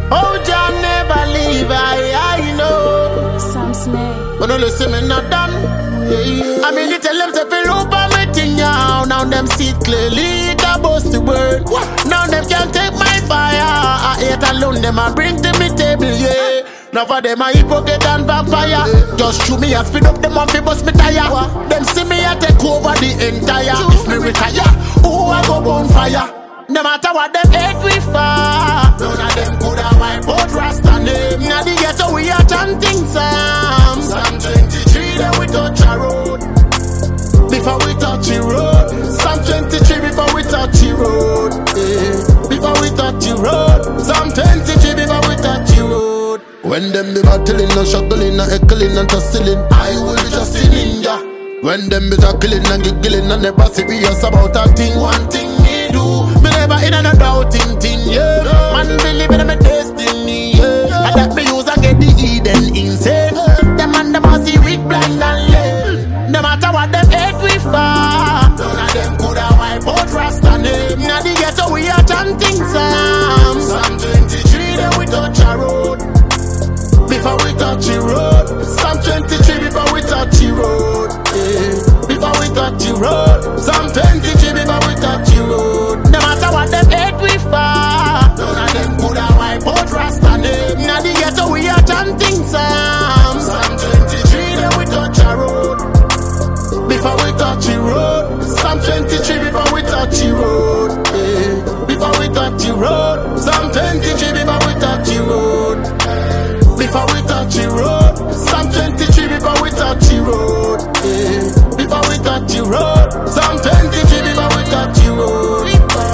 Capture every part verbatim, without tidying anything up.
Oh, Jah never leave, I, I know. Sam Smith. But no listen, me not done. I mean, you tell them to fill up everything now. Now them see it clearly, it a bust the word. Now them can't take my fire. I hate alone, them I bring to me table, yeah. Now for them a hypocrite and vampire. Just shoot me and speed up them and fi bust me tire. Them see me I take over the entire. If me retire, oh I go bonfire. No matter what them hate we far, none of them could have wipe out Rasta name. Now the ghetto we are chanting Psalms. Psalm twenty-three then we touch a road. Before we touch the road. Psalm twenty-three before we touch the road, yeah. Before we touch the road. Psalm twenty-three before we touch the road. When them be battling and struggling and heckling and tussling, I will be just in India. When them be tackling and giggling and never serious about a thing. One thing me do, me never in and a doubting thing, yeah. Man believe in my destiny, yeah. And that me use and get the Eden insane. Them man them a see weak, blind and lame. No matter what them hate we far, none of them could have wipe out Rasta name. Now the ghetto we are chanting Psalms. Psalm twenty-three then we touch a road. Before we touch the road. Psalm twenty-three before we touch the road, yeah. Before we touch the road. Psalm twenty-three before we touch the road. No matter what them hate we far, none of them could have wipe out Rasta name. Now the ghetto we are chanting Psalms. Psalm twenty-three then we touch a road. Before we touch the road. Psalm twenty-three before we touch the road, yeah. Before we touch the road. Psalm twenty-three before we touch the road. Before we touch the road. Psalm twenty-three before we touch the road, yeah. Before we touch the road. Psalm twenty-three before we touch the road.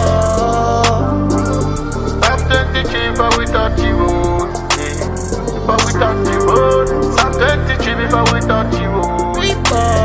Psalm twenty-three before we touch the road, yeah. Before we touch the road. Psalm twenty-three before we touch the road.